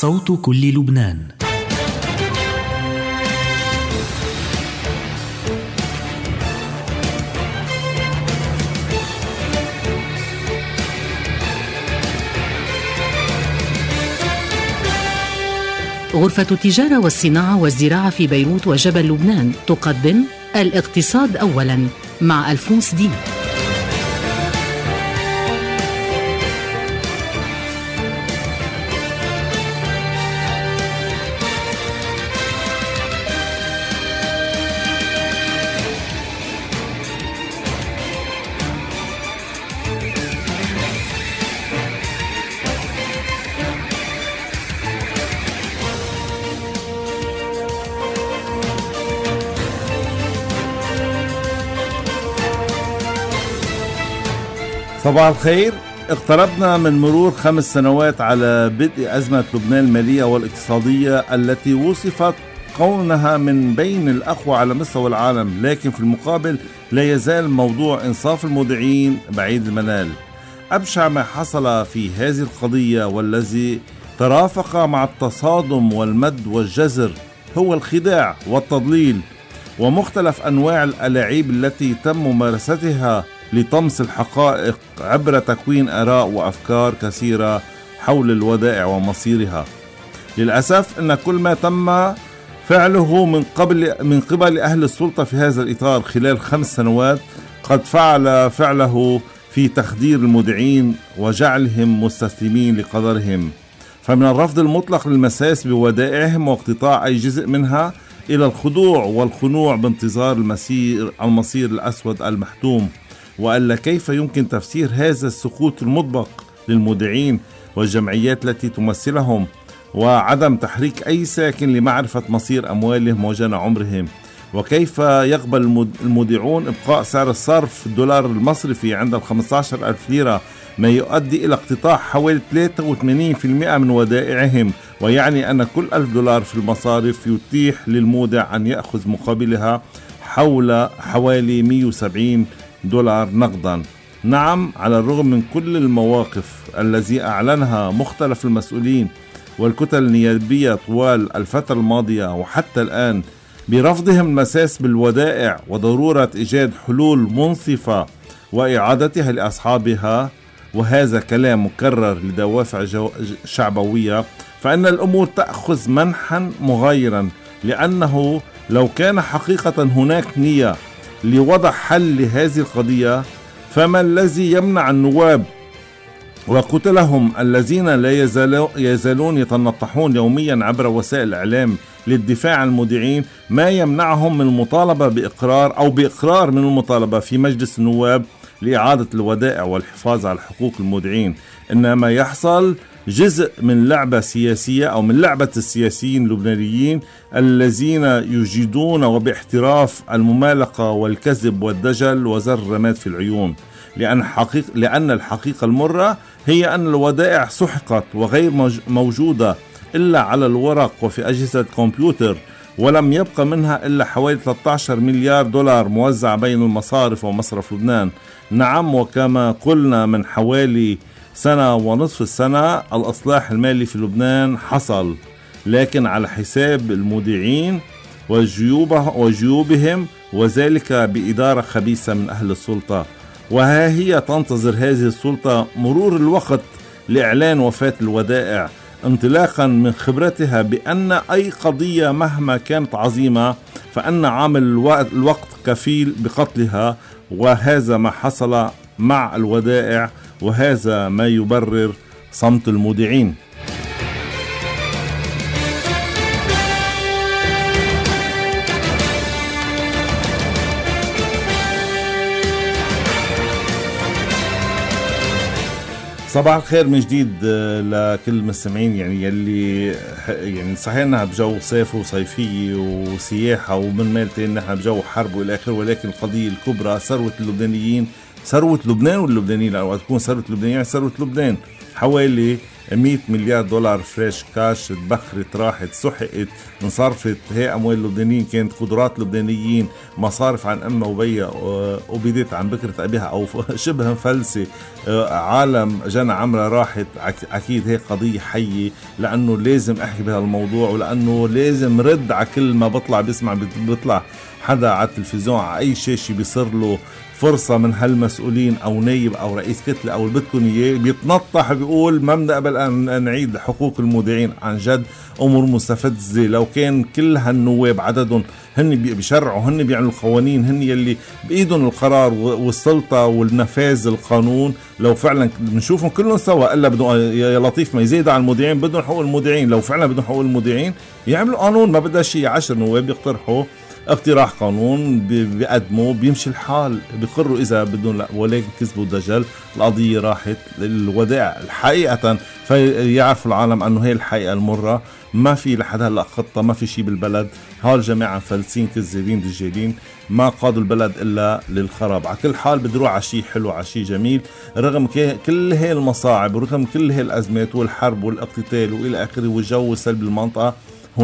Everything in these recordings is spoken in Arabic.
صوت كل لبنان. غرفة التجارة والصناعة والزراعة في بيروت وجبل لبنان تقدم الاقتصاد أولاً مع ألفونس دين. صباح الخير. اقتربنا من مرور 5 سنوات على بدء أزمة لبنان المالية والاقتصادية التي وصفت كونها من بين الأقوى على مستوى العالم، لكن في المقابل لا يزال موضوع إنصاف المودعين بعيد المنال. أبشع ما حصل في هذه القضية والذي ترافق مع التصادم والمد والجزر هو الخداع والتضليل ومختلف أنواع الألاعيب التي تم ممارستها لطمس الحقائق عبر تكوين آراء وأفكار كثيرة حول الودائع ومصيرها. للأسف أن كل ما تم فعله من قبل أهل السلطة في هذا الإطار خلال 5 سنوات قد فعله في تخدير المودعين وجعلهم مستسلمين لقدرهم، فمن الرفض المطلق للمساس بودائعهم واقتطاع أي جزء منها إلى الخضوع والخنوع بانتظار المصير الأسود المحتوم. وألا كيف يمكن تفسير هذا السقوط المطبق للمودعين والجمعيات التي تمثلهم وعدم تحريك أي ساكن لمعرفة مصير أموالهم وجنى عمرهم؟ وكيف يقبل المودعون إبقاء سعر الصرف الدولار المصرفي عند 15,000 ليرة، ما يؤدي إلى اقتطاع حوالي 83% من ودائعهم، ويعني أن كل 1000 دولار في المصارف يتيح للمودع أن يأخذ مقابلها حوالي 170 دولار نقدا. نعم، على الرغم من كل المواقف التي أعلنها مختلف المسؤولين والكتل النيابية طوال الفترة الماضية وحتى الآن برفضهم المساس بالودائع وضرورة إيجاد حلول منصفة وإعادتها لأصحابها، وهذا كلام مكرر لدوافع شعبوية، فإن الأمور تأخذ منحا مغايرا، لأنه لو كان حقيقة هناك نية لوضع حل لهذه القضية فما الذي يمنع النواب وكتلهم الذين لا يزالون يتنطحون يوميا عبر وسائل الإعلام للدفاع عن المودعين، ما يمنعهم من المطالبة بإقرار من المطالبة في مجلس النواب لإعادة الودائع والحفاظ على حقوق المودعين؟ إنما يحصل جزء من لعبة سياسية أو من لعبة السياسيين اللبنانيين الذين يجيدون وباحتراف الممالقة والكذب والدجل وزر الرماد في العيون، لأن الحقيقة المرة هي أن الودائع سحقت وغير موجودة إلا على الورق وفي أجهزة كمبيوتر، ولم يبقى منها إلا حوالي 13 مليار دولار موزع بين المصارف ومصرف لبنان. نعم، وكما قلنا من حوالي 1.5 سنة الإصلاح المالي في لبنان حصل، لكن على حساب المودعين وجيوبهم، وذلك بإدارة خبيثة من أهل السلطة. وها هي تنتظر هذه السلطة مرور الوقت لإعلان وفاة الودائع، انطلاقا من خبرتها بأن أي قضية مهما كانت عظيمة فأن عامل الوقت كفيل بقتلها، وهذا ما حصل مع الودائع، وهذا ما يبرر صمت المودعين. صباح الخير من جديد لكل المستمعين. يعني صحيح انها بجو صيف وصيفية وسياحة ومن مالتين نحن بجو حرب والى اخره، ولكن القضية الكبرى ثروة اللبنانيين، ثروة لبنان واللبنانيين، لأنه تكون ثروة اللبنانيين ثروة لبنان، حوالي $100 مليار فريش كاش تبخرت راحت سحقت انصرفت. هي أموال اللبنانيين كانت قدرات لبنانيين مصارف عن أمه وبيا وبدت عن بكرة أبيها أو شبه مفلسة. عالم جنى عمرة راحت. أكيد هي قضية حية لأنه لازم أحكي بهذا الموضوع ولأنه لازم رد على كل ما بيطلع حدا على التلفزيون على أي شاشة بيصير له فرصة من هالمسؤولين أو نايب أو رئيس كتلة أو اللي بدكم إياه بيتنطح بيقول ما بنقبل أن نعيد حقوق المودعين. عن جد أمور مستفزة. لو كان كل هالنواب عددهم هن بيشرعوا هن بيعملوا القوانين هن يلي بإيدهم القرار والسلطة والنفاذ القانون، لو فعلا بنشوفهم كلهم سوا إلا بدهم يا لطيف ما يزيد على المودعين بدهم حقوق المودعين. لو فعلا بدهم حقوق المودعين يعملوا قانون ما بدها شيء 10 نواب يقترحوا اقتراح قانون بيقدموا بيمشي الحال بيقروا إذا بدهم لا. ولكن كذبوا دجل القضية راحت للوداع الحقيقة. فيعرفوا العالم أنه هي الحقيقة المرة. ما في لحد هلأ خطة ما في شيء بالبلد. هالجماعة فلسين كذابين دجالين ما قادوا البلد إلا للخراب. على كل حال بدروح على شيء حلو على شيء جميل. رغم كل هاي المصاعب ورغم كل هاي الأزمات والحرب والاقتتال وإلى آخره والجو السلبي بالمنطقة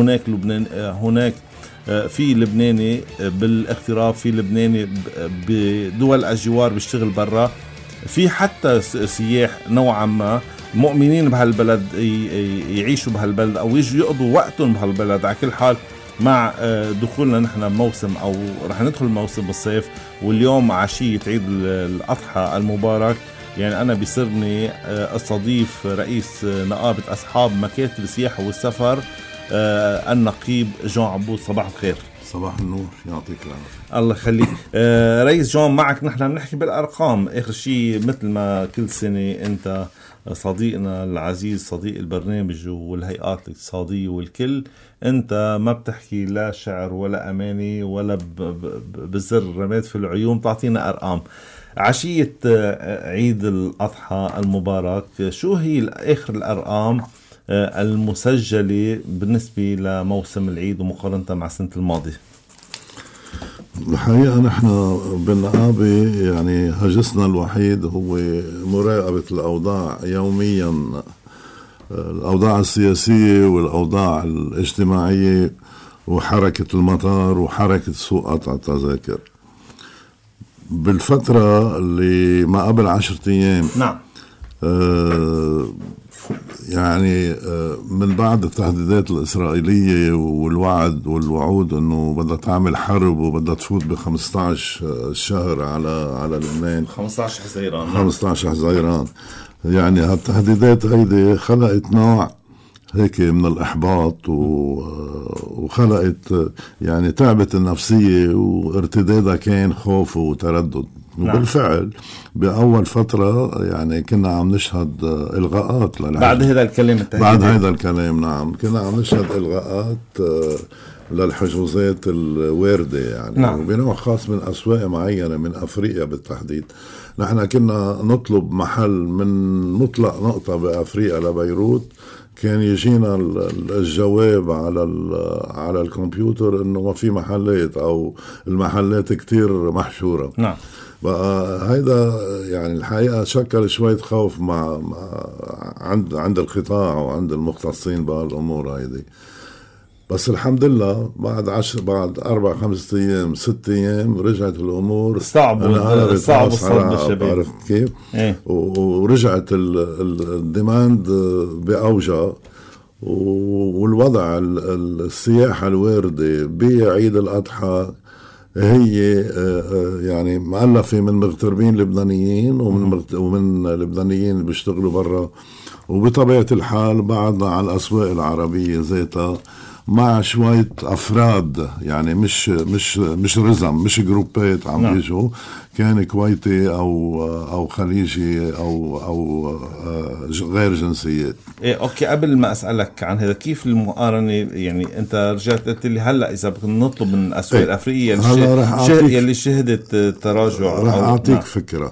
هناك في لبناني بالاغتراب في لبناني بدول الجوار بيشتغل برا في حتى سياح نوعا ما مؤمنين بهالبلد يعيشوا بهالبلد أو يجوا يقضوا وقتهم بهالبلد. على كل حال مع دخولنا نحن بموسم أو رح ندخل موسم بالصيف واليوم عشية عيد الأضحى المبارك يعني أنا بيصيرني استضيف رئيس نقابة أصحاب مكاتب السياحة والسفر النقيب جون عبود. صباح الخير. صباح النور يعطيك العافية. الله يخليك. رئيس جون معك نحن بنحكي بالأرقام. آخر شيء مثل ما كل سنة أنت صديقنا العزيز صديق البرنامج والهيئات الاقتصادية والكل أنت ما بتحكي لا شعر ولا أماني ولا بزر رماد في العيون تعطينا أرقام. عشية عيد الأضحى المبارك شو هي آخر الأرقام المسجلة بالنسبة لموسم العيد ومقارنة مع السنة الماضية؟ الحقيقة نحن بالنقابة يعني هجسنا الوحيد هو مراقبة الأوضاع يوميا، الأوضاع السياسية والأوضاع الاجتماعية وحركة المطار وحركة سوق قطع التذاكر. بالفترة اللي ما قبل 10 أيام نعم يعني من بعد التهديدات الإسرائيلية والوعد والوعود أنه بدها تعمل حرب وبدها تفوت ب15 شهر على لبنان 15 حزيران يعني هالتهديدات هيدي خلقت نوع هيك من الإحباط وخلقت يعني تعبت النفسية وارتدادها كان خوف وتردد. وبالفعل بأول فترة يعني كنا عم نشهد إلغاءات بعد هذا الكلام بعد هذا الكلام نعم كنا عم نشهد إلغاءات للحجوزات الواردة يعني نعم. وبنوع خاص من أسواق معينة من أفريقيا بالتحديد. نحن كنا نطلب محل من مطلق نقطة بأفريقيا لبيروت كان يجينا الجواب على الكمبيوتر انه ما في محلات او المحلات كتير محشورة. نعم. بقى هيدا يعني الحقيقة شكل شوية خوف عند القطاع وعند المختصين بهالامور هيدي. بس الحمد لله بعد 4-5 أيام 6 أيام رجعت الأمور صعب الصعب بالشباب كيف ورجعت الديماند بأوجه والوضع السياحة الواردة بعيد الأضحى هي يعني مؤلفة من مغتربين لبنانيين ومن لبنانيين بيشتغلوا برا وبطبيعة الحال بعضنا على الأسواق العربية ذاتها مع شوية أفراد يعني مش رزم مش جروبات عم يجوا كان كويتي أو خليجي أو غير جنسيات. إيه أوكي قبل ما أسألك عن هذا كيف المقارنة يعني أنت رجعت قلت لي هلأ إذا بدنا نطلب من الأسواق الأفريقية يلي شهدت تراجع رح أعطيك فكرة.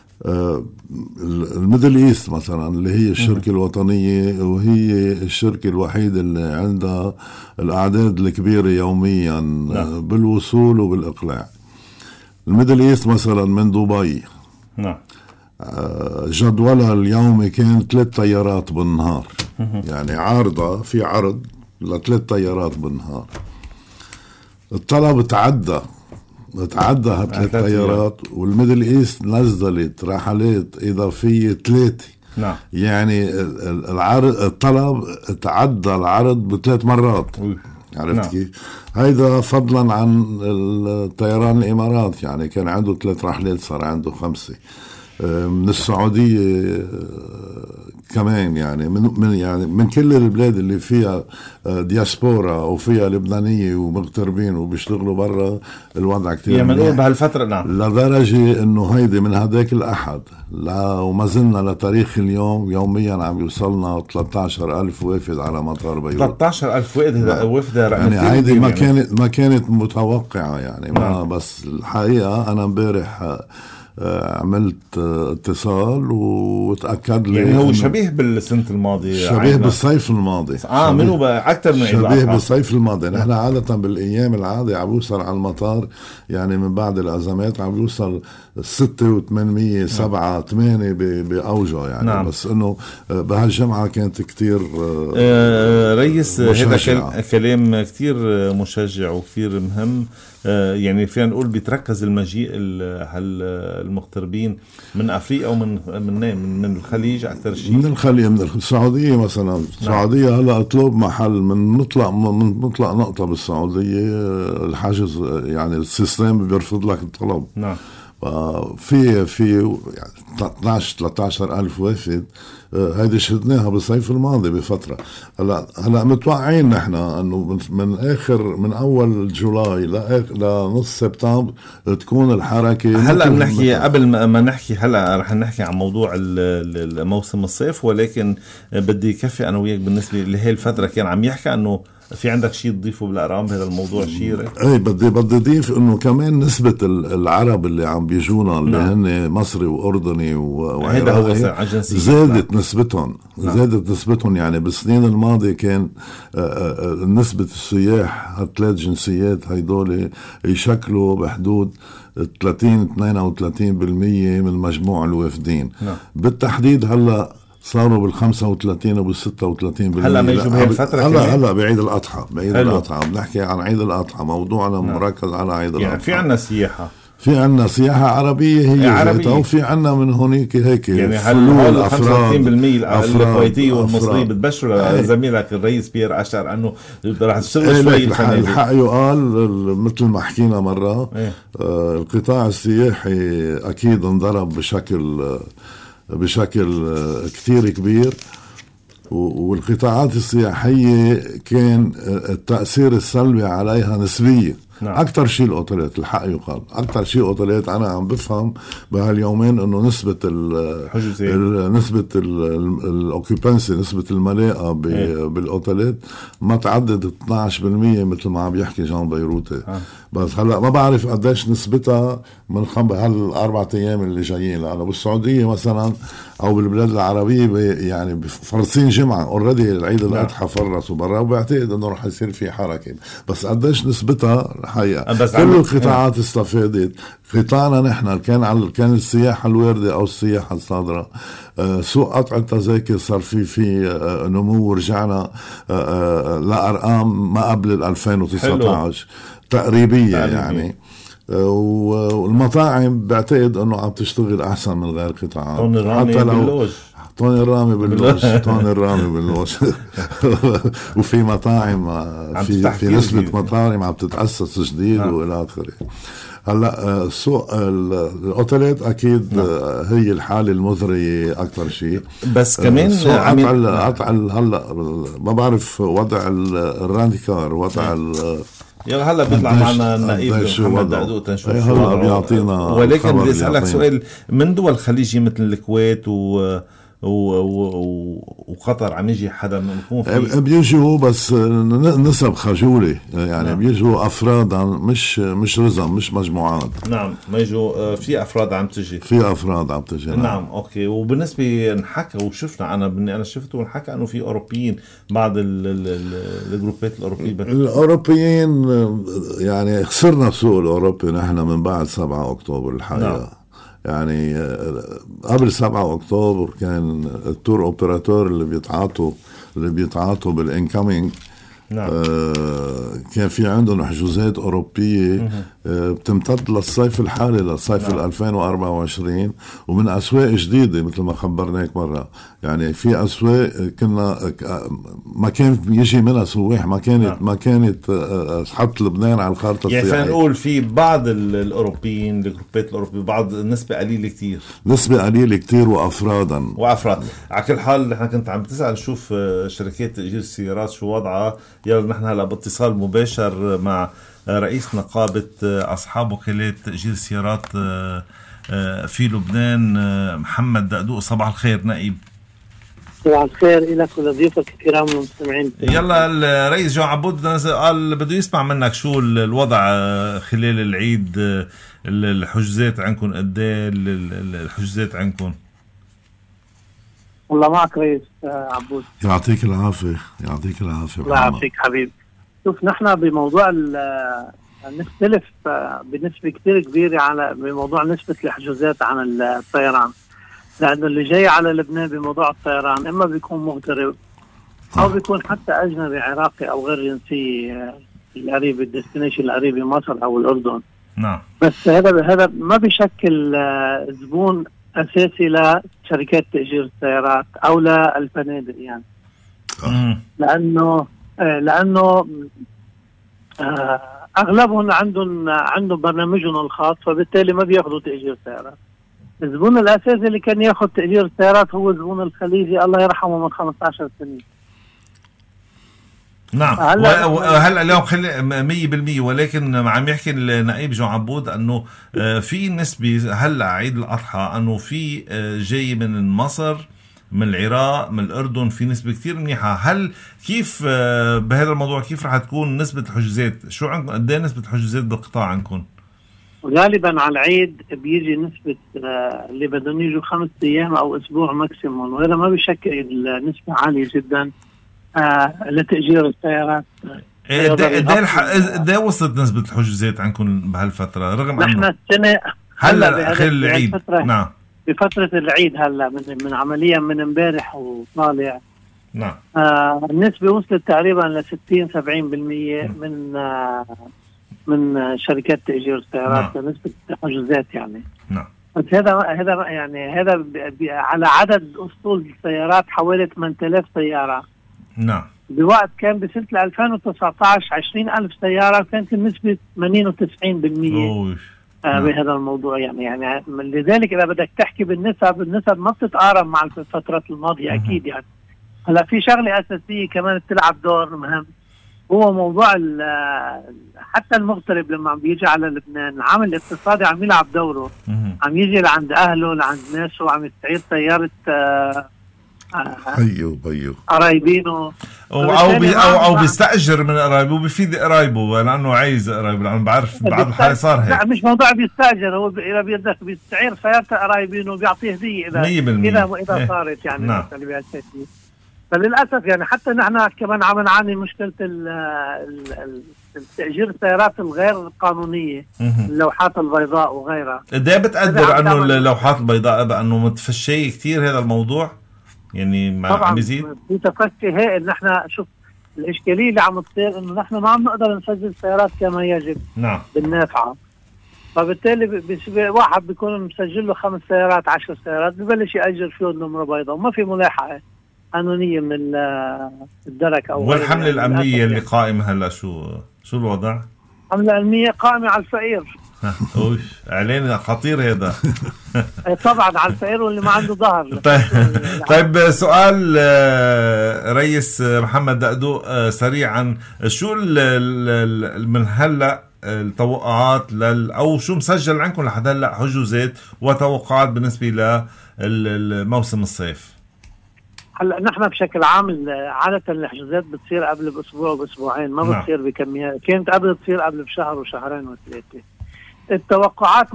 الميدل إيست مثلا اللي هي الشركة الوطنية وهي الشركة الوحيدة اللي عندها الأعداد الكبيرة يوميا بالوصول وبالإقلاع. الميدل إيست مثلا من دبي جدولها اليومي كان 3 طيارات بالنهار. يعني عارضة في عرض ل3 طيارات بالنهار. الطلب تعدى هالثلاث طيارات، والميدل ايست نزلت رحلات اضافية 3. نعم. يعني الطلب تعدى العرض ب3 مرات. عرفت نعم. كيف؟ هيدا فضلا عن الطيران الامارات، يعني كان عنده 3 رحلات صار عنده 5. من السعودية كمان، يعني من كل البلاد اللي فيها دياسبورا وفيها لبنانية ومغتربين وبيشتغلوا برا، الوضع كتير يعني منقول بهالفترة. نعم. لدرجة انه هيدي من هداك الأحد وما زلنا لتاريخ اليوم يوميا عم يوصلنا 13,000 وافد على مطار بيروت. 13,000 وافد يعني هيدي ما كانت متوقعة يعني. ما بس الحقيقة أنا امبارح عملت اتصال وتأكد لي يعني هو شبيه بالسنة الماضية، شبيه بالصيف الماضي. منه بقى أكتر من شبيه بالصيف الماضي. نحن عادة بالأيام العادة عم يوصل على المطار، يعني من بعد الأزمات عم يوصل 6,800 7 8 بأوجه يعني. نعم. بس إنه بهالجمعة كانت كتير ريس، هذا كلام كتير مشجع وكتير مهم. يعني فينا نقول بيتركز المجيء المغتربين من أفريقيا ومن الخليج أكثر شيء. من الخليج، من السعودية مثلا. السعودية هلا اطلب محل من نطلق نقطة بالسعودية الحجز، يعني السيستم بيرفض لك الطلب. نعم. في 13,000 وافد. هيدي شهدناها بالصيف الماضي بفترة. هلا متوقعين نحن انه من اول جولاي لنص سبتمبر تكون الحركة. هلا بنحكي قبل ما نحكي، هلا رح نحكي عن موضوع الموسم الصيف، ولكن بدي كفي انا وياك بالنسبة لهي الفترة. كان عم يحكي انه في عندك شيء تضيفه بالأرقام بهذا الموضوع شيء؟ اي بدي اضيف انه كمان نسبة العرب اللي عم بيجونا اللي هن مصري واردني وعراقي زادت نسبتهم. زادت نسبتهم. يعني بالسنين الماضية كان نسبة السياح هالثلاث جنسيات هيدول يشكلوا بحدود 30-32% من مجموع الوافدين. بالتحديد هلا صاروا بال35 وبال36%. هلا ما يجوا بهي الفترة. هلا بعيد الأضحى. الأضحى بنحكي عن عيد الأضحى. موضوعنا مركز على عيد الأضحى. يعني في عنا سياحة. في عنا سياحة عربية هي عربية. وفي عنا من هونيك هيك يعني هل 35% الكويتية والمصرية بتبشروا زميلك الرئيس بيير أشار أنه رح تشتغل شوي الحق يقال مثل ما حكينا مرة. القطاع السياحي أكيد انضرب بشكل كثير كبير، والقطاعات السياحية كان التأثير السلبي عليها نسبيا. نعم. أكتر شيء الأوتيلات. الحق يقال أكتر شيء أوتيلات. أنا عم بفهم بهاليومين إنه نسبة الأوكيبانسي، نسبة الملاءة بالأوتيلات ما تعدد 12% مثل ما عم يحكي جان بيروتي. بس هلا ما بعرف قديش نسبتها من هال4 أيام اللي جايين. لأنه بالسعودية مثلا أو بالبلاد العربية يعني فرصين جمعة أوريدي العيد الأضحى فرصوا برا، وبعتقد إنه رح يصير في حركة. بس قديش نسبتها الحقيقة كل القطاعات استفادت. قطاعنا نحن كان السياحة الواردة أو السياحة الصادرة. سوق قطع التذاكر صار في نمو، ورجعنا لأرقام ما قبل 2019 تقريبية يعني. والمطاعم بعتقد انه عم تشتغل احسن من غير قطاعات. طوني الرامي باللوج وفي مطاعم في نسبة مطاعم عم تتأسس جديد والى اخره. هلا سوق الاوتيلات اكيد هي الحاله المزريه اكثر شيء. بس كمان قطع هلا ما بعرف وضع الرانديكار، وضع يلا هلا بيطلع معنا النائب محمد دقدوق تنشوف هلا بيعطينا. ولكن بدي اسالك سؤال، من دول الخليج مثل الكويت وقطر عم يجي حدا منكم بيجوا بس نسب خجولة يعني. نعم. بيجوا أفراد مش رزم، مش مجموعات. نعم. ما يجوا في أفراد عم تجي. نعم. أوكي. وبالنسبة نحكى وشفنا أنا شفته ونحكى أنه في أوروبيين بعض الجروبات الأوروبية. الأوروبيين يعني خسرنا بسوق الأوروبي نحن من بعد 7 أكتوبر الحقيقة. نعم. يعني قبل 7 أكتوبر كان التور أوبراتور اللي بيتعاطوا بالإنكامينج نعم. كان في عندهم حجوزات أوروبية بتمتد للصيف الحالي، للصيف نعم. 2024، ومن أسواق جديدة مثل ما خبرناك مرة. يعني في أسواق كنا ما كان يجي منها سواح، ما كانت حط لبنان على الخارطة السياحية. يعني نقول في بعض الأوروبيين، الجروبات الأوروبية، بعض نسبة قليلة كتير وأفراد. على كل حال نحن كنت عم تسأل شوف شركات تأجير السيارات شو وضعها. يلا نحن هلا باتصال مباشر مع رئيس نقابة أصحاب وكالات تأجير السيارات في لبنان، محمد دقدوق. صباح الخير نائب. صباح الخير لك ولضيوفك الكرام المستمعين. يلا الرئيس جو عبود قال بده يسمع منك شو الوضع خلال العيد. الحجوزات عندكم قد ايه؟ الحجوزات عندكم؟ والله معك رئيس عبود. يعطيك العافية. الله يعافيك حبيب. شوف نحن بموضوع نختلف بنسبة كتير كبيرة على بموضوع نسبة الحجوزات عن الطيران، لأنه اللي جاي على لبنان بموضوع الطيران إما بيكون مغترب أو بيكون حتى أجنبي عراقي أو غير جنسي القريب، الديستنيشن القريب مصر أو الأردن. نعم. بس هذا ما بيشكل زبون أساسي لشركات تأجير السيارات أو للفنادق يعني. لأنه أغلبهم عندهم برنامجهم الخاص، فبالتالي ما بياخذوا تأجير سيارات. الزبون الأساسي اللي كان ياخذ تأجير السيارات هو الزبون الخليجي الله يرحمه من 15 سنة. نعم. هلا اليوم 100%، ولكن عم يحكي النائب جو عبود انه في نسبة هلا عيد الأضحى انه في جاي من مصر، من العراق، من الأردن، في نسبة كتير منيحة. هل كيف بهذا الموضوع كيف رح تكون نسبة الحجوزات؟ شو عندكم قد ايه نسبة الحجوزات بالقطاع عندكم؟ غالبا على العيد بيجي نسبة اللي بدهم يجوا 5 أيام أو أسبوع ماكسيموم، وهذا ما بيشكل نسبة عالية جدا لتأجير السيارات. ده وصلت نسبة الحجوزات عندكم بهالفترة رغم نحن السنة هلا خلال العيد؟ نعم. بفترة العيد هلا من عمليا من امبارح وطالع. نعم. النسبة وصلت تقريبا ل 60-70% من شركات تأجير السيارات. نعم. نسبة الحجوزات يعني. نعم. بس هذا على عدد أسطول السيارات حوالي 8000 سيارة. نعم. بوقت كان بسنة 2019 20,000 سيارة، كانت النسبة 80 و 90% بهذا الموضوع يعني لذلك إذا بدك تحكي النسب ما بتتقارب مع الفترات الماضية. أكيد يعني. هلا في شغلة أساسية كمان بتلعب دور مهم، هو موضوع حتى المغترب لما عم بيجي على لبنان العامل الاقتصادي عم يلعب دوره. عم يجي لعند أهله لعند ناسه وعم يستعير سيارة بيو قرايبينه او بيستأجر من قرايبه، بيفيد قرايبه لانه عايز قرايبه، لانه بعرف بعض الحالات صار هيك. لا مش موضوع بيستأجر، هو اذا بدك بيستعير سيارة قرايبينه وبيعطيه هدية اذا صارت يعني. نعم. فللاسف يعني حتى نحن كمان عم نعاني مشكلة تأجير السيارات الغير قانونية، اللوحات البيضاء وغيرها. ده بتقدر انه اللوحات البيضاء بانه متفشية كتير هذا الموضوع يعني عم يزيد في تفكي هيك. نحن شوف الاشكاليه اللي عم تصير انه نحن ما عم نقدر نسجل سيارات كما يجب. نعم. بالنافعه، فبالتالي واحد بيكون مسجل له 5 سيارات 10 سيارات ببلش يأجر فيهم نمره بيضاء وما في ملاحقه قانونيه من الدرك او والحمله الامنيه اللي قائمه هلا شو الوضع؟ الحمله الامنيه قائمه على الفقير. اعلان خطير هذا. طبعا على الفقير واللي ما عنده ظهر. طيب سؤال رئيس محمد دقدوق سريعا، شو من هلا التوقعات او شو مسجل عندكم لحد هلا حجوزات وتوقعات بالنسبه للموسم الصيف؟ هلا نحن بشكل عام عادة الحجوزات بتصير قبل بأسبوع وبأسبوعين، ما نعم. بتصير بكميات. كانت قبل تصير قبل بشهر وشهرين وثلاثة. التوقعات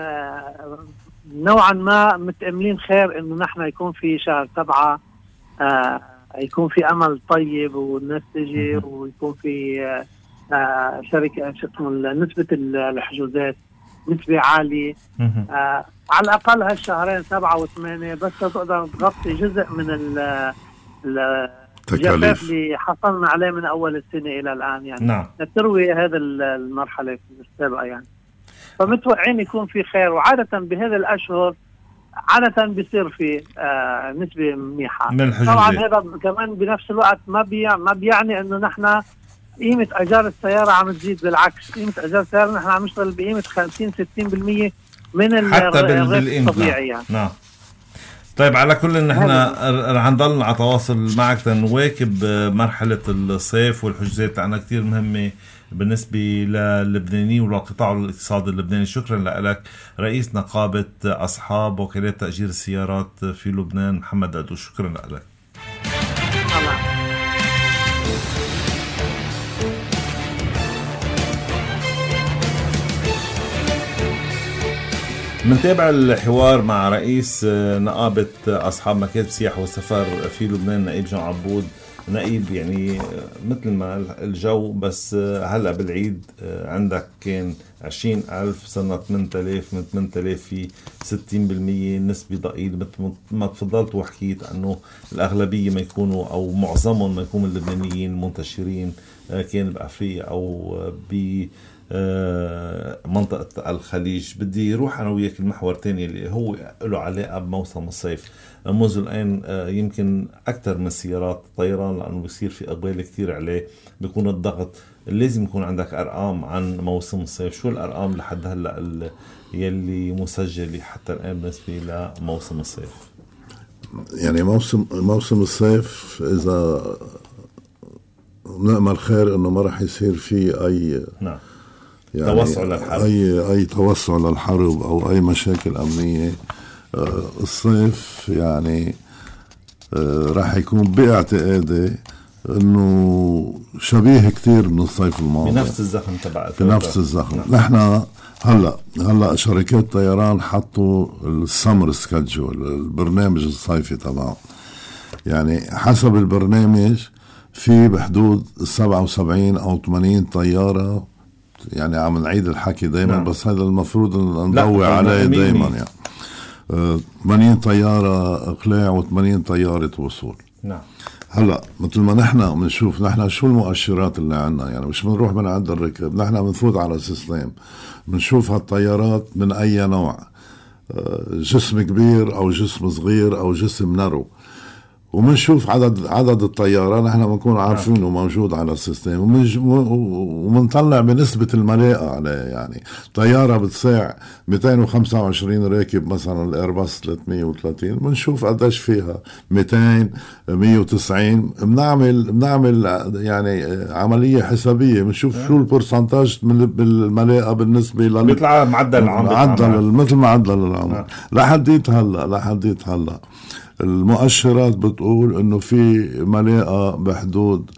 نوعا ما متأملين خير انه نحن يكون في شهر 7 يكون في امل طيب والناس تجي ويكون في شركة نسبة الحجوزات نسبة عالية. على الأقل هالشهرين 7 و8 بس تقدر تغطي جزء من الجفاف اللي حصلنا عليه من أول السنة إلى الآن يعني. نعم. تروي هذا المرحلة السابقة يعني. فمتوقعين يكون في خير، وعادة بهذا الأشهر عادة بيصير في نسبة منيحة. طبعا هذا كمان بنفس الوقت ما بيعني انه نحن قيمة اجار السيارة عم تزيد، بالعكس قيمة اجار السيارة نحن عم نشتغل بقيمة 50-60% من الريت الطبيعي يعني. نعم. طيب على كل نحن رح نضل على تواصل معك تنواكب مرحلة الصيف والحجوزات لأنها كتير مهمة بالنسبة للبنانيين وللقطاع الاقتصادي اللبناني. شكرا لك رئيس نقابة أصحاب وكالات تأجير السيارات في لبنان محمد أدو، شكرا لك. منتابع الحوار مع رئيس نقابة أصحاب مكاتب السياحة والسفر في لبنان نائب جان عبود. نائب يعني مثل ما الجو بس هلأ بالعيد عندك كان 20,000 سنة 8,000 من 8,000 في 60% نسبة ضئيل مثل ما تفضلت وحكيت أنه الأغلبية ما يكونوا أو معظمهم ما يكونوا اللبنانيين منتشرين كان بأفريقيا أو منطقة الخليج. بدي روح أنا وياك المحور الثاني اللي هو له علاقة بموسم الصيف. منذ الآن يمكن أكثر من سيارات طيران لأنه بيصير في أقبال كتير عليه، بيكون الضغط لازم يكون عندك أرقام عن موسم الصيف. شو الأرقام لحد هلأ يلي مسجلة حتى الآن بالنسبة لموسم الصيف؟ يعني موسم الصيف إذا نأمل خير إنه ما رح يصير فيه أي نعم يعني توسع للحرب، أي توسع للحرب أو أي مشاكل أمنية. الصيف يعني راح يكون باعتقادي إنه شبيه كتير من الصيف الماضي، بنفس الزخم تبع بنفس الزخم. نحن هلا شركات طيران حطوا السمر سكادجول، البرنامج الصيفي تبعه. يعني حسب البرنامج في بحدود 77 أو 80 طيارة، يعني عم نعيد الحكي دايما نعم. بس هذا المفروض نضوي عليه دايما يعني 80 طيارة إقلاع و80 طيارة وصول. نعم. هلا مثل ما نحن بنشوف نحن شو المؤشرات اللي عنا، يعني مش بنروح بنعد الركب، نحن بنفوت على سيستم بنشوف هالطيارات من أي نوع، جسم كبير أو جسم صغير أو جسم نرو، ومنشوف عدد الطيارة نحن بنكون عارفينه موجود على السيستم، ومنطلع بنسبة الملاءة عليه. يعني طيارة بتساع 225 راكب مثلا الإيرباص 330 بنشوف قديش فيها 200 190. بنعمل يعني عملية حسابية بنشوف شو البورسنتاج بالملاءة بالنسبة بيطلع معدل مثل معدل العمر. لحديت هلا المؤشرات بتقول انه في ملاءة بحدود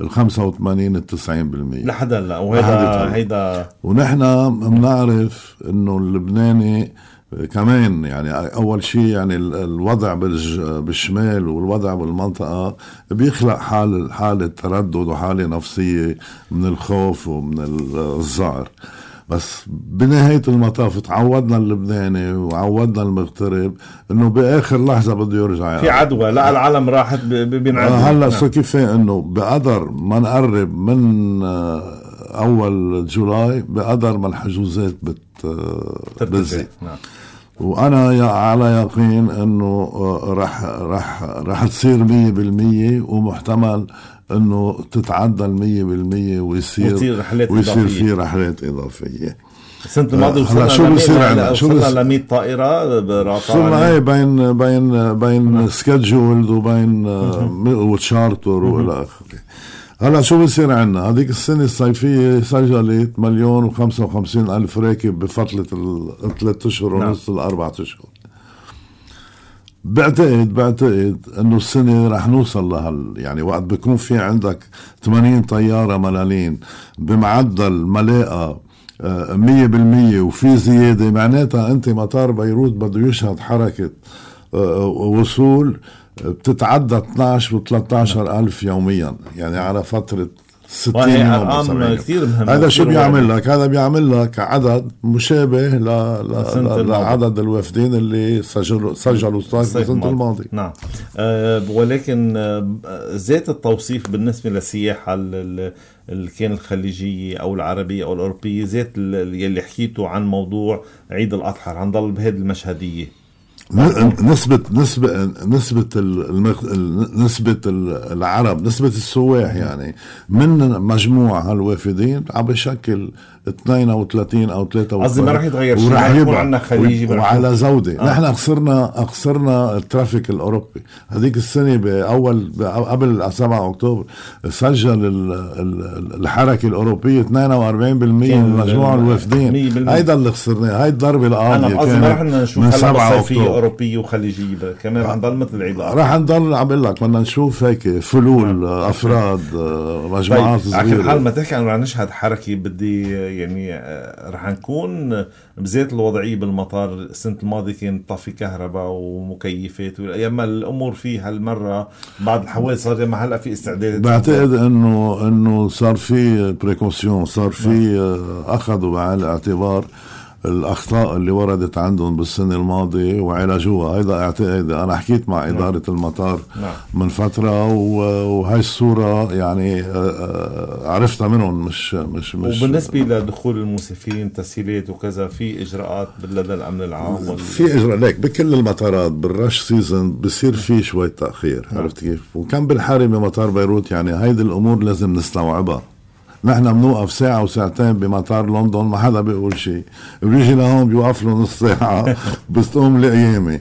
85 90% لحد هلا، وهذا هيدا ونحن بنعرف انه اللبناني كمان يعني اول شيء يعني الوضع بالشمال والوضع بالمنطقة بيخلق حالة تردد وحالة نفسية من الخوف ومن الذعر. بس بنهاية المطاف تعودنا اللبناني وعودنا المغترب انه باخر لحظة بده يرجع في عدوى. لا العالم راحت بينعدوا. هلا سو كيف انه بقدر ما نقرب من اول جولاي بقدر ما الحجوزات بتزيد. نعم. وانا على يقين انه رح تصير 100% ومحتمل انه تتعدى 100% ويصير في رحلات اضافيه. السنه الماضيه وصلنا ل 100 طائره صرنا بين سكادجولد وبين وتشارتر والى اخره. هلا شو بصير عنا؟ هذيك السنه الصيفيه سجلت 1,055,000 راكب بفتره 3 أشهر ونص ل 4 أشهر. بعتقد انه السنة رح نوصل يعني وقت بيكون في عندك 80 طيارة ملالين بمعدل ملاءة 100% وفي زيادة، معناتها انت مطار بيروت بده يشهد حركة وصول بتتعدى 12 و 13 ألف يوميا، يعني على فترة 60 يوم كثير مهمة. هذا شو بيعمل لك؟ هذا بيعمل لك عدد مشابه لعدد الوافدين اللي سجلوا الصيف السنة الماضية. نعم. ولكن ذات التوصيف بالنسبة للسياحة اللي كان الخليجية أو العربية أو الأوروبية، ذات يلي حكيته عن موضوع عيد الأضحى هنضل بهذه المشهدية. نسبة العرب، نسبة السواح يعني من مجموع هالوافدين عم بشكل 32 أو 33. قصدي ما رح يتغير شيء، ورح يبقى عندنا خليجي وعلى زودة. نحن خسرنا الترافيك الأوروبي. هذيك السنة قبل 7 أكتوبر سجل الحركة الأوروبية 42% من مجموع الوافدين. هيدا اللي خسرناه، هاي الضربة القاضية كانت من 7 أكتوبر. أوروبية وخليجية كمان رح نضل مثل العيد الأضحى. رح نضل عم بقول لك بدنا نشوف هيك فلول أفراد مجموعات صغيرة. على كل حال ما تحكي عن رح نشهد حركة، بدي يعني رح نكون بذات الوضعية بالمطار. السنة الماضية كان طفي كهرباء ومكيفات، والأيام الأمور فيه هالمرة بعد الحوادث صار ما هلأ في استعداد. بعتقد إنه صار في بريكوشن، صار في أخذوا بعين الاعتبار الأخطاء اللي وردت عندهم بالسنة الماضية وعلاجوها. هيدا اعتقد أنا حكيت مع إدارة المطار من فترة، وهاي الصورة يعني عرفتها منهم. مش وبالنسبة لدخول المسافرين تسهيلات وكذا، في إجراءات لدى الأمن العام في إجراء ليك بكل المطارات بالرش سيزن بصير في شوية تأخير. عرفت كيف؟ وكان بالحري بمطار بيروت يعني هيدي الأمور لازم نستوعبها. نحن بنوقف ساعة وساعتين بمطار لندن ما حدا بيقول شيء، بيجي لهون بيوقف له نص ساعة بستقوم لأيامي.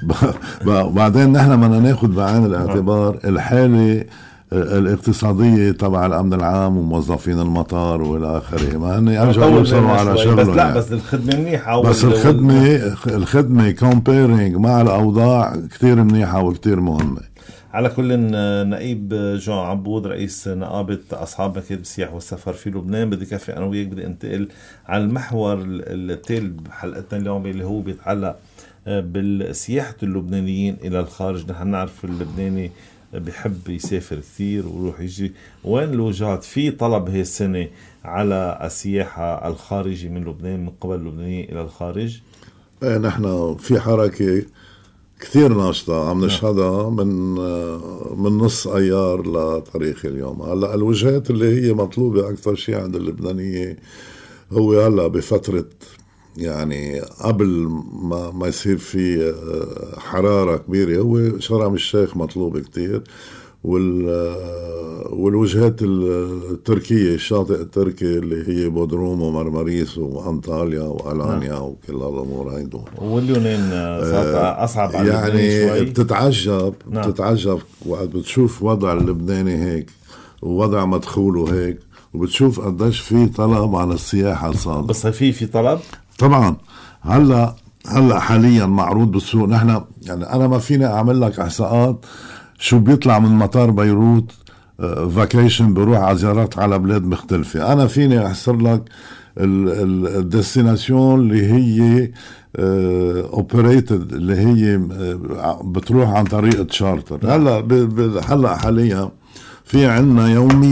بعدين نحن بدنا ناخد بعين الاعتبار الحالة الاقتصادية تبع الأمن العام وموظفين المطار والى آخره. ما هن يرجعوا يوصلوا على شغلهم. بس لا، بس الخدمة منيحة. بس الخدمة كومبيرينج مع الأوضاع كتير منيحة وكتير مهمة. على كل، نقيب جون عبود رئيس نقابة أصحاب مكاتب السياحة والسفر في لبنان، بدي كافي أنا وياك بدي انتقل على المحور التالي بحلقتنا اليوم اللي هو بيتعلق بالسياحة اللبنانيين إلى الخارج. نحن نعرف اللبناني بيحب يسافر كثير ويروح يجي. وين الوجهات في طلب هي السنة على السياحة الخارجي من لبنان من قبل اللبنانيين إلى الخارج؟ نحن في حركة كثير ناشطة عم نشهدها من نص أيار لتاريخ اليوم. هلا الوجهات اللي هي مطلوبة أكثر شيء عند اللبنانية هو هلا بفترة يعني قبل ما يصير في حرارة كبيرة، هو شرم الشيخ مطلوب كتير، والوجهات التركية، الشاطئ التركي اللي هي بودروم ومرمريس وأنطاليا وألانيا وكل هالأمور هيدول. واليونان أصعب على يعني شوي. بتتعجب وقت بتشوف وضع اللبناني هيك ووضع مدخوله هيك، وبتشوف قديش في طلب على السياحة الصادقة. بس في طلب طبعا. هلا حاليا معروض بالسوق. نحن يعني أنا ما فيني أعمل لك إحصاءات شو بيطلع من مطار بيروت فاكيشن بروح على زيارات على بلاد مختلفة. أنا فيني أحصر لك الديستيناسيون اللي هي اوبريتد، اللي هي بتروح عن طريق تشارتر. هلا حاليا في عنا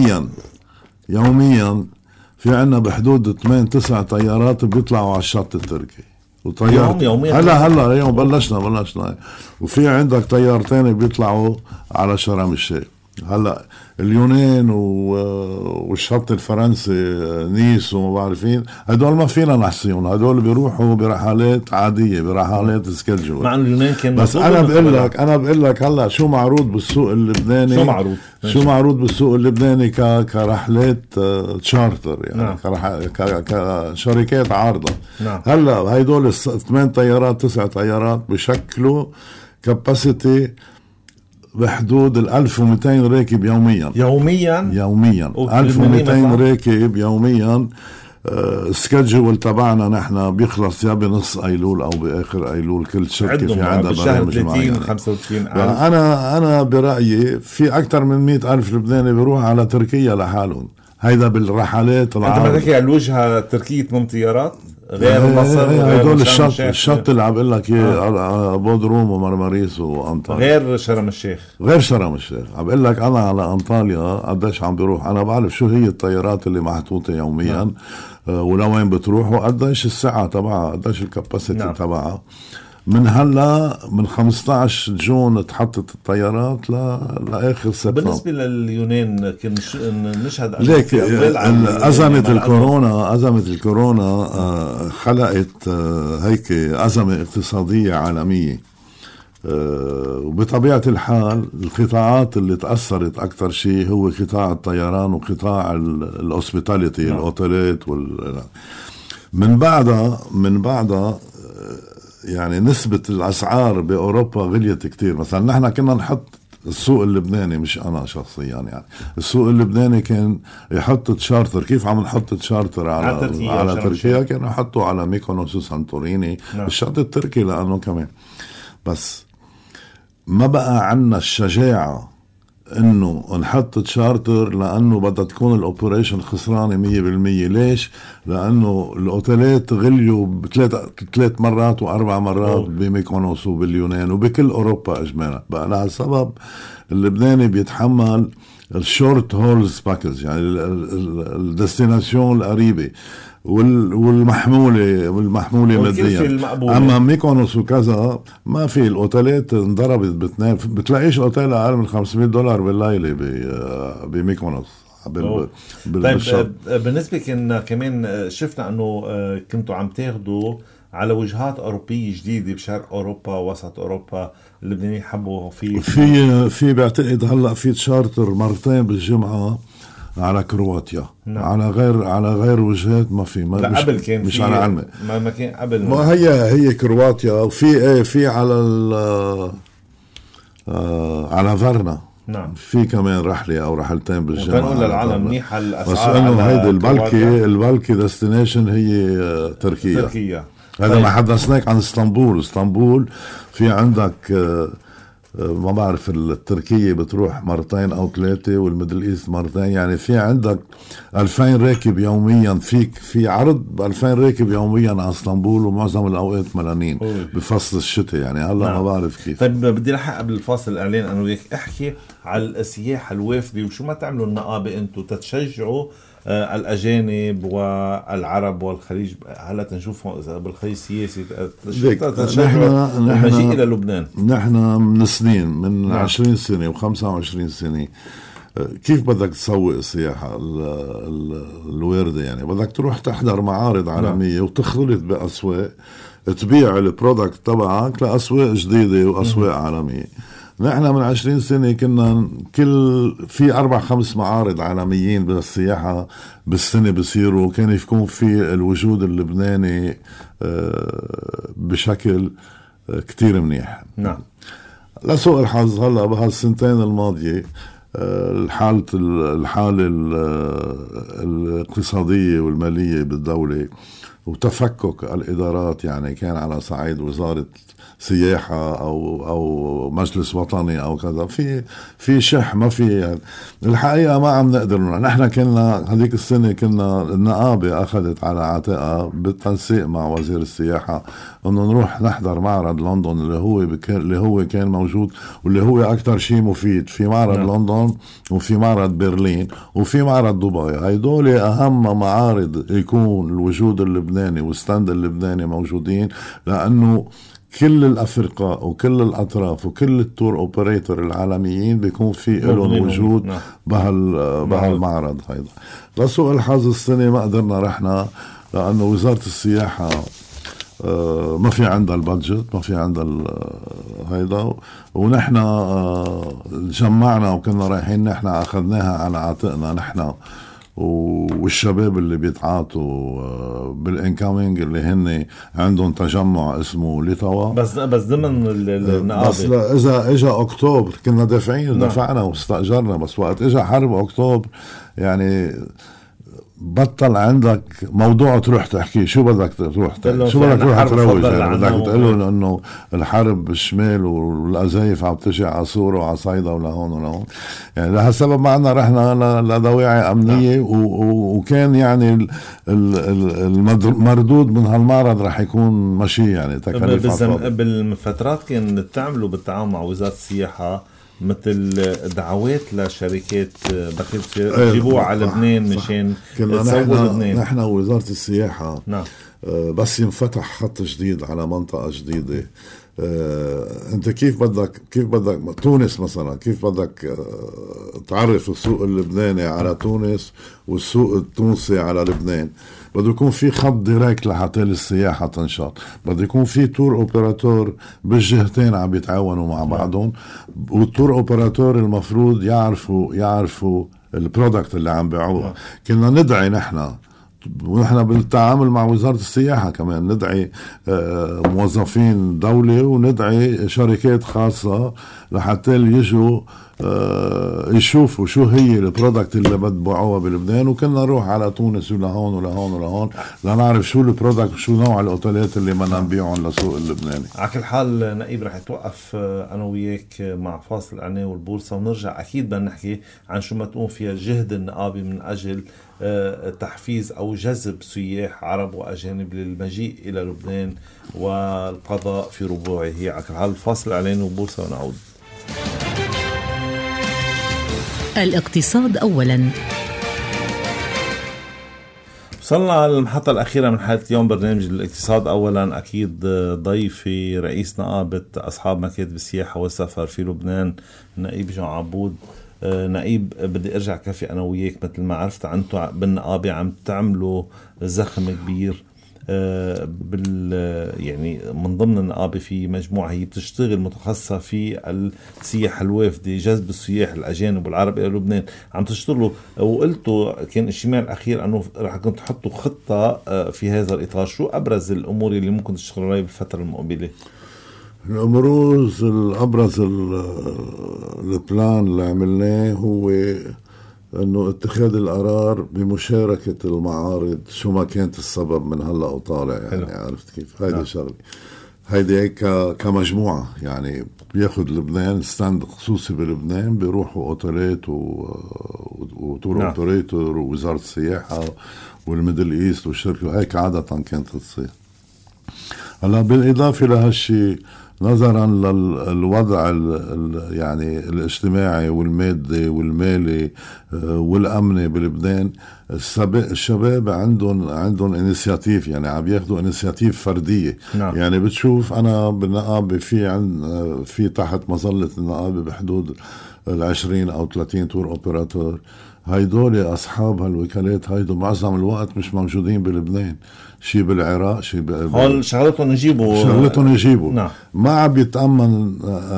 يوميا في عنا بحدود 8-9 طيارات بيطلعوا على الشط التركي. هلا اليوم بلشنا وفي عندك طيارتين بيطلعوا على شرم الشيخ. هلا اليونان والشط الفرنسي نيس وما بعرفين هدول ما فينا نحصيهم. هدول بيروحوا برحلات عادية، برحلات سكيدجول. مع اليونان كان بس انا بقول لك هلا شو معروض بالسوق اللبناني. شو معروض بالسوق اللبناني كرحلات تشارتر يعني. كشركات عارضة. هلا هيدول 8 طيارات 9 طيارات بشكلوا كاباسيتي بحدود 1200 راكب يوميا 1200 راكب يوميا. سكجول تبعنا نحن بيخلص يا بنص أيلول أو بآخر أيلول. كل شركة في عندها برنامج معين. 35 أنا برأيي في أكثر من 100,000 لبناني بيروح على تركيا لحالهم. هيدا بالرحلات العربية. أنت ما تحكي على الوجهة التركية 8 طيارات غير مصر هدول الشط اللي عم بقول لك بودروم ومرمريس وانطاليا، غير شرم الشيخ. عم بقول لك انا على انطاليا قديش عم بيروح. انا بعرف شو هي الطيارات اللي محطوطه يوميا ولوين بتروح وقديش السعه تبعها، قديش الكاباسيتي تبعها. من هلا من 15 جون تحطت الطيارات لاخر سبتمبر. بالنسبه لليونان كان نشهد ليك أزمة الكورونا خلقت هيك أزمة اقتصادية عالمية، وبطبيعة الحال القطاعات اللي تأثرت أكثر شيء هو قطاع الطيران وقطاع الهوسبيتاليتي، الأوتيلات من بعدها يعني نسبة الأسعار بأوروبا غليت كتير. مثلا نحن كنا نحط السوق اللبناني، مش أنا شخصيا يعني، السوق اللبناني كان يحط تشارتر. كيف عم نحط تشارتر على تركيا؟ كانوا يحطوا على ميكونوس وسانتوريني الشط التركي لأنه كمان. بس ما بقى عنا الشجاعة انه نحط تشارتر لانه بدها تكون الاوبريشن خسرانه 100%. ليش؟ لانه الاوتيلات غليوا ثلاث مرات واربع مرات بميكونوس وباليونان وبكل اوروبا اجمالا. بقى لها سبب اللبناني بيتحمل الشورت هولز باكج، يعني الدستيناسيون القريبه والمحمولة ماديا. أما ميكونوس وكذا ما في، الأوتيلات انضربت باثنين. بتلاقيش أوتيل أقل من $500 بالليلة بميكونوس. طيب بالنسبة كمان شفنا أنه كنتوا عم تاخدوا على وجهات أوروبية جديدة بشرق أوروبا وسط أوروبا، اللبنانيين حبوا في بعتقد هلأ في تشارتر مرتين بالجمعة على كرواتيا. على غير وجهات ما في. لا قبل كان مش على علمي، ما كان قبل. ما هي كرواتيا. وفي في على فيرنا. نعم. في كمان رحلة أو رحلتين بالجمعة. وكانوا للعالم منيحة الأسعار. بس إنه هيدي البالكي ديستنيشن هي تركيا. هذا ما حدثناك عن اسطنبول. في عندك ما بعرف التركية بتروح مرتين أو ثلاثة والميدل إيست مرتين. يعني في عندك 2000 راكب يوميا. في عرض ب2000 راكب يوميا على اسطنبول، ومعظم الأوقات ملانين بفصل الشتاء. يعني هلا ما بعرف كيف. طيب بدي لحق قبل الفاصل الإعلان أنا وياك احكي على السياحة الوافدة وشو ما تعملوا النقابة أنتوا تتشجعوا الأجانب والعرب والخليج. هلا تنشوفهم بالخليج السياسي تشجعوا المجيء إلى لبنان. نحن من سنين، من 20 سنة و25 سنة كيف بدك تسوق السياحة الواردة؟ يعني بدك تروح تحضر معارض عالمية وتخلط بأسواق، تبيع البرودكت تبعك لأسواق جديدة وأسواق عالمية. نحن من 20 سنة كنا في 4-5 معارض عالميين بالسياحة بالسنة بصيروا. كان يكون في الوجود اللبناني بشكل كتير منيح. نعم. لسوء الحظ هلأ بهالسنتين الماضية الحالة الاقتصادية والمالية بالدولة وتفكك الإدارات، يعني كان على صعيد وزارة سياحة أو مجلس وطني أو كذا، في شح ما في. يعني الحقيقة ما عم نقدر. نحن كنا هذيك السنة كنا النقابة أخذت على عاتقها بالتنسيق مع وزير السياحة إنه نروح نحضر معرض لندن اللي هو كان موجود واللي هو أكتر شيء مفيد. في معرض لندن وفي معرض برلين وفي معرض دبي. هيدول أهم معارض يكون الوجود اللبناني والستاند اللبناني موجودين، لأنه كل الأفرقاء وكل الأطراف وكل التور أوبريتور العالميين بيكون في لهم وجود بهالمعرض هيدا. لسوء الحظ السنة ما قدرنا رحنا لأنه وزارة السياحة ما في عندها البادجت، ما في عندها هيدا. ونحن جمعنا وكنا رايحين، نحن أخذناها على عاتقنا نحن والشباب اللي بيتعاطوا بالانكامينج اللي هن عندهم تجمع اسمه ليتوا. بس ضمن النقابة. بس اذا اجى اكتوبر كنا دافعين ودفعنا واستأجرنا. بس وقت اجى حرب اكتوبر يعني بطل عندك موضوع تروح تحكي شو بدك تروح شو بدك تروح تروج، يعني بدك تقول له انه الحرب بالشمال والقذايف عم تجي على سورة وعلى صيدا ولهون ولهون. يعني لهالسبب معنا رحنا لدواعي امنيه وكان يعني المردود من هالمعرض رح يكون ماشي يعني تكاليف. بالفترات كان تعملوا بالتعاون مع وزاره السياحه مثل دعوات لشركات جيبوها على لبنان مشان تصور لبنان. نحن ووزارة السياحة نعم. بس ينفتح خط جديد على منطقة جديدة، انت كيف بدك تونس مثلا، كيف بدك تعرف السوق اللبناني على تونس والسوق التونسي على لبنان؟ بده يكون في خط ديريكت لحتى السياحة تنشط، بده يكون في تور اوبراتور بالجهتين عم بيتعاونوا مع بعضهم، والتور اوبراتور المفروض يعرفوا البرودكت اللي عم بيعوه. كنا ندعي ونحن بالتعامل مع وزارة السياحة كمان ندعي موظفين دولة وندعي شركات خاصة لحتى يجوا يشوفوا شو هي البرودكت اللي بتبيعوها بلبنان. وكنا نروح على تونس ولهون ولهون ولهون لنعرف شو البرودكت وشو نوع الاوتيلات اللي بدنا نبيعهم للسوق اللبناني. على كل حال نقيب رح يتوقف انا وياك مع فاصل اعلاني والبورصة، ونرجع اكيد بدنا نحكي عن شو ما تقوم فيها الجهد النقابي من اجل تحفيز أو جذب سياح عرب وأجانب للمجيء إلى لبنان والقضاء في ربوعه. على كل حال الفاصل إعلاني وبورصة ونعود. الاقتصاد أولا. وصلنا للمحطة الأخيرة من حلقة اليوم برنامج الاقتصاد أولا. أكيد ضيفي رئيس نقابة أصحاب مكاتب السياحة والسفر في لبنان نقيب جون عبود. نقيب بدي ارجع كافي انا وياك، مثل ما عرفت انتم بالنقابه عم تعملوا زخم كبير يعني من ضمن النقابه في مجموعه هي بتشتغل متخصصه في السياحه الوافده، جذب السياح الاجانب والعرب الى لبنان. عم تشتغلوا وقلتوا كان الاجتماع الاخير انه رح كنتوا تحطوا خطه في هذا الاطار. شو ابرز الامور اللي ممكن تشتغلوا عليها بالفتره المقبله؟ الأبرز البلان اللي عملناه هو أنه اتخاذ القرار بمشاركة المعارض شو ما كانت السبب من هلأ وطالع يعني. عرفت كيف؟ هيدي شغلة، هيدي كمجموعة يعني بياخد لبنان ستاند خصوصي بلبنان، بيروحوا أوتيلات وتور أوتوريتور ووزارة السياحة والميدل إيست والشركة، هيك عادة كانت تصير. هلا بالإضافة لهالشي نظرا للوضع يعني الاجتماعي والمادي والمالي والأمني بلبنان، الشباب عندهم انيسياتيف، يعني عم ياخدوا انيسياتيف فردية. نعم. يعني بتشوف أنا بالنقابة في تحت مظلة النقابة بحدود 20 أو 30 تور أوبراتور. هيدول أصحاب هالوكالات هيدو معظم الوقت مش موجودين بلبنان، شي بالعراق شي هول شغلتهم يجيبوا. نعم. ما عم يتأمن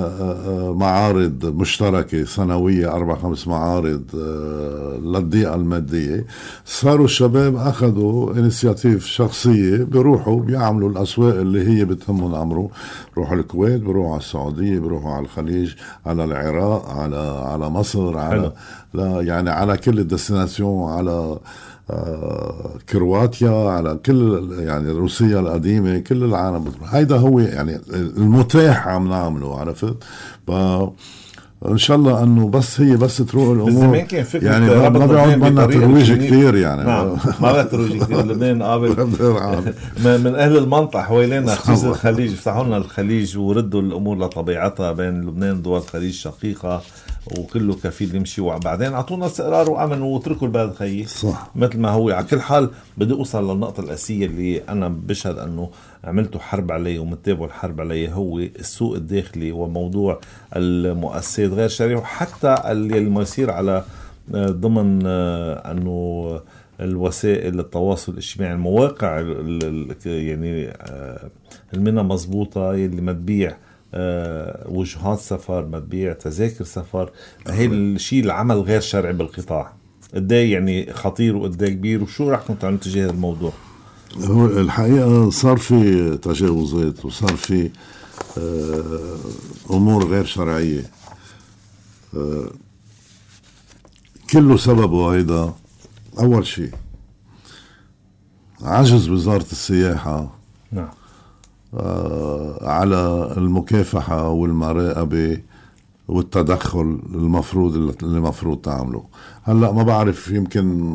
معارض مشتركة سنوية 4-5 معارض للضيقة المادية. صاروا الشباب أخذوا انيسياتيف شخصية، بيروحوا بيعملوا الأسواق اللي هي بتهمهم أمره، بيروحوا الكويت، بيروحوا على السعودية، بيروحوا على الخليج، على العراق، على مصر، يعني على كل الدستيناسيون، على كرواتيا، على كل يعني روسيا القديمة، كل العالم. هيدا هو يعني المتاح عم نعمله، عرفت؟ ان شاء الله انه بس تروق الامور يعني ما بيقعد بدنا ترويج كثير يعني. نعم. ما بدنا ترويج كثير. لبنان قابل من اهل المنطقه حوالينا خصوصا الخليج، افتحوا لنا الخليج وردوا الامور لطبيعتها بين لبنان ودول الخليج شقيقه وكله كفيل يمشي، وبعدين اعطونا استقرار وامن واتركوا البلد خيي صح مثل ما هو. على كل حال بدي اوصل للنقطه الاساسيه اللي انا بشهد انه عملتوا حرب عليه ومتابعوا الحرب عليه، هو السوق الداخلي وموضوع المؤسسات غير الشرعيه، وحتى اللي يصير على ضمن انه الوسائل التواصل الاجتماعي، المواقع يعني المنى مزبوطه يلي ما تبيع وجهات سفر، ما تبيع تذاكر سفر. هي الشيء العمل غير شرعي بالقطاع قد ايه يعني خطير وقد ايه كبير، وشو راح كنتوا عم تجاه الموضوع؟ هو الحقيقة صار في تجاوزات وصار في أمور غير شرعية، كله سببه هيدا. أول شيء عجز وزارة السياحة نعم على المكافحة والمراقبة والتدخل اللي مفروض تعمله. هلأ ما بعرف، يمكن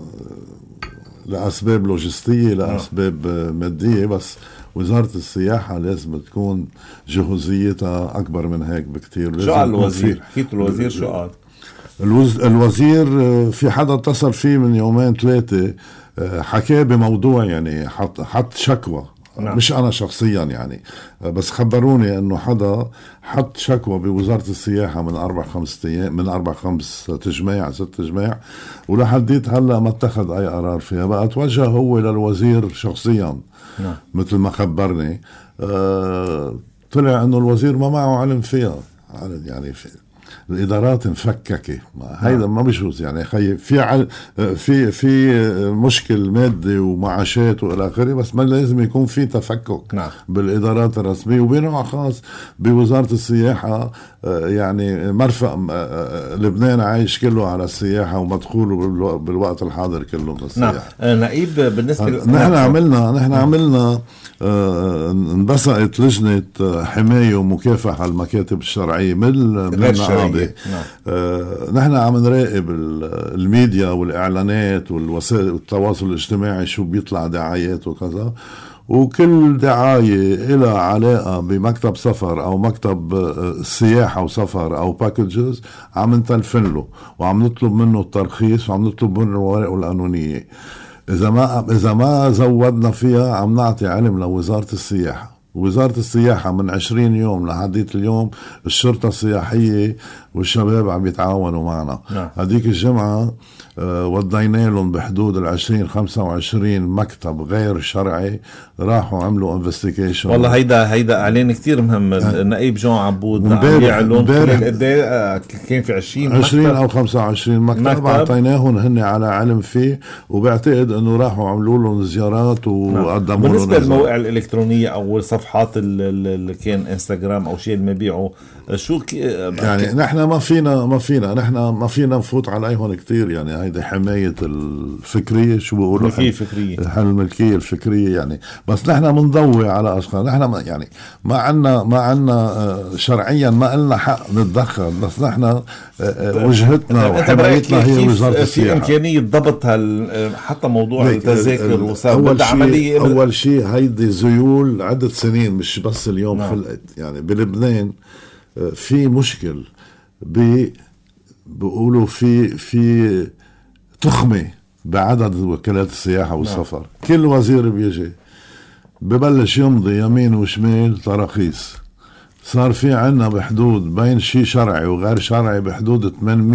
لأسباب لوجستية لأسباب مادية، بس وزارة السياحة لازم تكون جهوزيتها أكبر من هيك بكتير. شو قال الوزير؟ حكيت الوزير شو قال؟ الوزير في حدا اتصل فيه من يومين 3 حكاه بموضوع، يعني حط شكوى. نعم. مش أنا شخصيا يعني، بس خبروني أنه حدا حط شكوى بوزارة السياحة من 4-5 أيام، من 4-5 تجميع 6 تجميع، ولحديت هلأ ما اتخذ أي قرار فيها. بقى توجه هو للوزير شخصيا. نعم. مثل ما خبرني طلع أنه الوزير ما معه علم فيها، يعني الإدارات مفككة. هيدا ما بيجوز يعني. خي في مشكل مادي ومعاشات وإلى آخره، بس ما لازم يكون في تفكك. نعم. بالإدارات الرسمية، وبنوع خاص بوزارة السياحة. يعني مرفق لبنان عايش كله على السياحة، ومدخوله بالوقت الحاضر كله من السياحة. نعم. نائب بالنسبة نحن عملنا انبثقت لجنة حماية ومكافحة المكاتب الشرعية من النقابة. نحن عم نراقب الميديا والإعلانات والوسائل التواصل الاجتماعي، شو بيطلع دعايات وكذا، وكل دعاية إلى علاقة بمكتب سفر أو مكتب سياحة وسفر أو باكجز عم نتلفن له، وعم نطلب منه الترخيص، وعم نطلب منه الورق القانونية. إذا ما زودنا فيها عم نعطي علم لوزارة السياحة. وزارة السياحة من 20 يوم لحديت اليوم الشرطة السياحية والشباب عم يتعاونوا معنا. نعم. هذيك الجمعة ودينا لهم بحدود 20-25 مكتب غير شرعي، راحوا عملوا انفستيجيشن. والله هيدا اعلان كتير مهم. النائب جون عبود عم يعلن كان في 20 أو 25 مكتب اعطيناهم هن على علم فيه، وبعتقد انه راحوا عملوا لهم زيارات وقدموا لهم. بالنسبة للمواقع الالكترونية او الصفحات اللي كان انستغرام او شيء اللي مبيعوا، شو يعني نحن ما فينا نفوت عليهم كتير. يعني هيدا حماية الفكرية، شو بيقولوا، الملكية الفكرية يعني. بس نحن منضوي على أشخاص. نحن يعني ما عنا شرعيا ما لنا حق نتدخل، بس نحن وجهتنا وحمايتنا هي وزارة السياحة. في إمكانية ضبط حتى موضوع التذاكر وصار عملية. أول شيء هيدي زيول عدة سنين، مش بس اليوم. نعم. خلقت يعني بلبنان في مشكل بيقولوا في تخمة بعدد وكالات السياحة والسفر. نعم. كل وزير بيجي ببلش يمضي يمين وشمال تراخيص. صار في عنا بحدود بين شيء شرعي وغير شرعي بحدود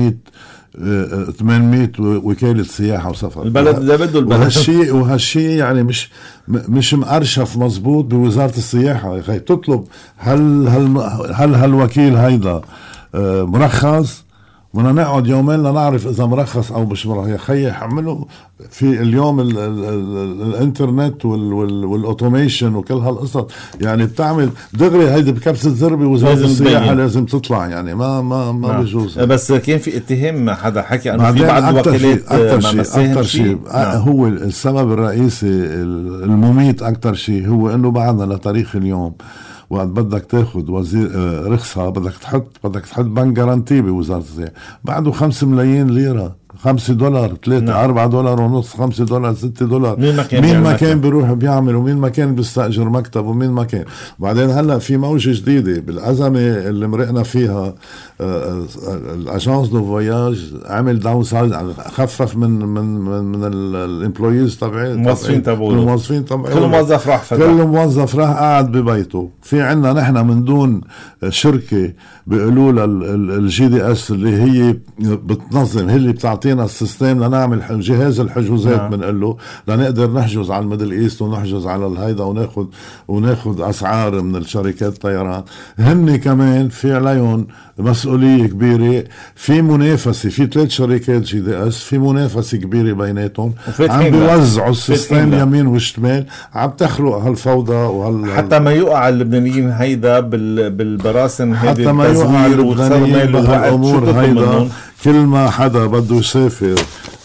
800 وكالة سياحة وسفر. البلد ده بده البلد. وهالشيء يعني مش مأرشف مزبوط بوزارة السياحة. يا أخي تطلب هل هالوكيل هيدا مرخص؟ بدنا نقعد يومين لنعرف إذا مرخص أو مش مرخص. يا أخي حملوا في اليوم الانترنت والأوتوميشن وكل هالقصة، يعني بتعمل دغري هيدي بكبسة زربي وزارة السياحة لازم تطلع. يعني ما بيجوز. بس كان في اتهام، حدا حكي أنه في بعض الوكالات أكتر شيء هو السبب الرئيسي المميت. أكتر شيء هو أنه بعدنا لتاريخ اليوم وقت بدك تاخد وزير رخصة بدك تحط بنك جارانتي بوزارة السياحة، بعده 5 ملايين ليرة، $5 3 $4 ونص، $5 $6. مين ما كان بيروح بيعمل، ومين ما كان بيستأجر مكتب، ومين ما كان. بعدين هلا في موجة جديدة بالأزمة اللي مرقنا فيها. الأجانس دو فواياج عمل داون سايد، خفف من الامبلويز تبعي، الموظفين تبعي. كل موظف راح قاعد ببيته. في عنا نحن من دون شركة بيقولوا الجي دي اس اللي هي بتنظم، هي اللي بتعطينا السيستم لنعمل جهاز الحجوزات. بنقول له لنقدر نحجز على الميدل ايست ونحجز على الهيدا وناخد اسعار من الشركات الطيران. هن كمان في عليهم مسؤولية كبيرة. في منافسة، في 3 شركات جي دي اس، في منافسة كبيرة بيناتهم، عم بيوزعوا السيستم يمين وشمال، عم تخلق هالفوضى حتى ما يقع اللبنانيين هيدا بالبراسن، حتى ما يقع اللبنانيين بهالأمور هيدا. كل ما حدا بده يسافر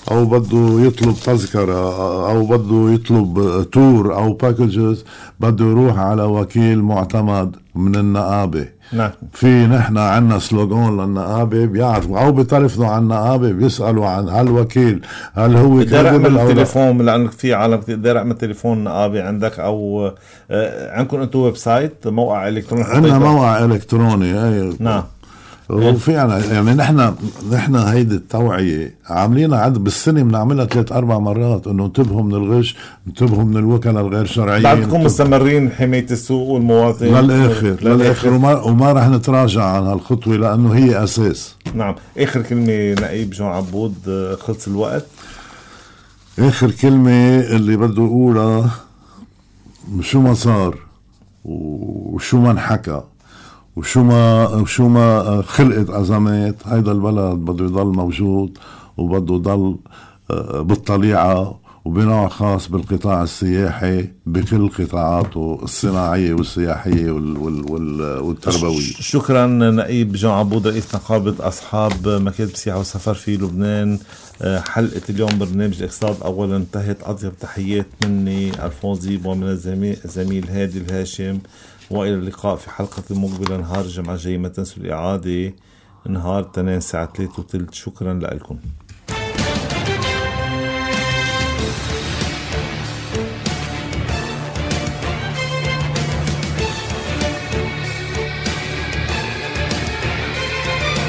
أو بده يطلب تذكرة أو بده يطلب تور أو باكجز، بده يروح على وكيل معتمد من النقابة. نعم. في نحن عنا سلوغون للنقابة بيعرفوا أو بيتلفنوا عن النقابة بيسألوا عن هالوكيل هل هو بتقدر اعمل التليفون، لأنك في عالم بتقدر اعمل تليفون نقابة عندك، أو عندكم أنتم ويب سايت موقع إلكتروني؟ عندنا موقع إلكتروني. أي نعم. وفعلا يعني نحن هيدي التوعية عاملينها عد بالسنة بنعملها 3-4 مرات، انه انتبهوا من الغش، انتبهوا من الوكلاء الغير شرعيين. بعدكم مستمرين حماية السوق والمواطن للآخر وما رح نتراجع عن هالخطوة لأنه هي أساس. نعم. آخر كلمة نقيب جون عبود، خلص الوقت. آخر كلمة اللي بده أقولها، شو ما صار وشو ما انحكى وشو ما خلقت أزمات، هيدا البلد بده يضل موجود وبده يضل بالطليعة، وبنوع خاص بالقطاع السياحي بكل قطاعاته الصناعية والسياحية والتربوية. شكرا نقيب جون عبود، رئيس نقابة أصحاب مكاتب السياحة والسفر في لبنان. حلقة اليوم برنامج الاقتصاد أولا انتهت. أطيب تحيات مني الفوزي ومن الزميل هادي الهاشم، وإلى اللقاء في حلقة مقبلة نهار الجمعة الجاي. ما تنسوا الإعادة نهار الاثنين الساعة 3:30. شكرا لكم.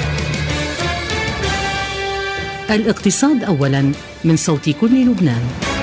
الاقتصاد أولا من صوت كل لبنان.